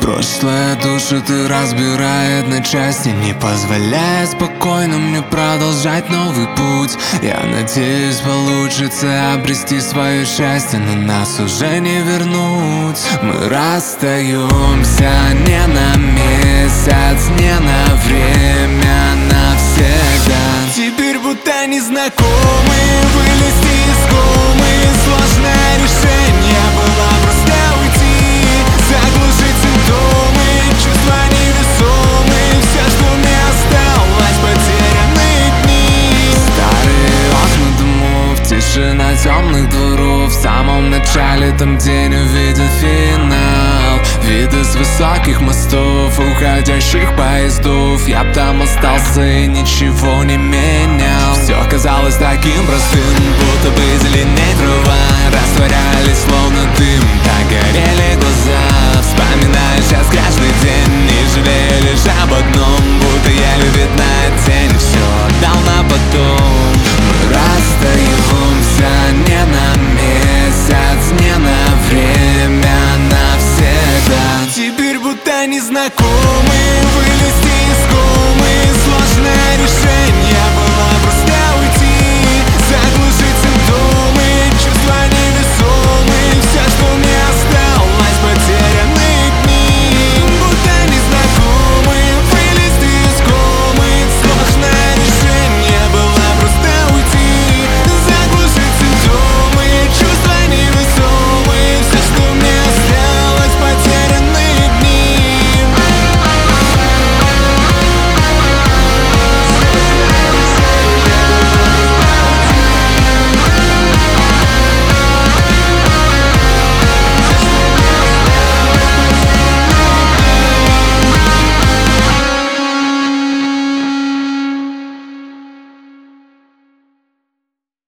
Прошлое душу ты разбирает на части, не позволяя спокойно мне продолжать новый путь. Я надеюсь, получится обрести свое счастье, но нас уже не вернуть. Мы расстаемся не на месяц, не на время, навсегда. Теперь будто незнакомы, вылезти из комы. Сложное решение было просто уйти, заглушить симптомы, чувства невесомы. Все, что мне осталось, потерянные дни. Старые окна домов, тишина темных дворов. В самом начале, там день увидел финал. Виды с высоких мостов, уходящих поездов. Я б там остался и ничего не менял. Все казалось таким простым, будто бы зеленей трава. Растворялись словно дым, так горели глаза. Вспоминаю сейчас каждый день, не жалею лишь об одном, будто еле видна тень. Все отдал на потом. Мы расстаемся не на месяц, не на время, навсегда. Теперь будто незнакомы,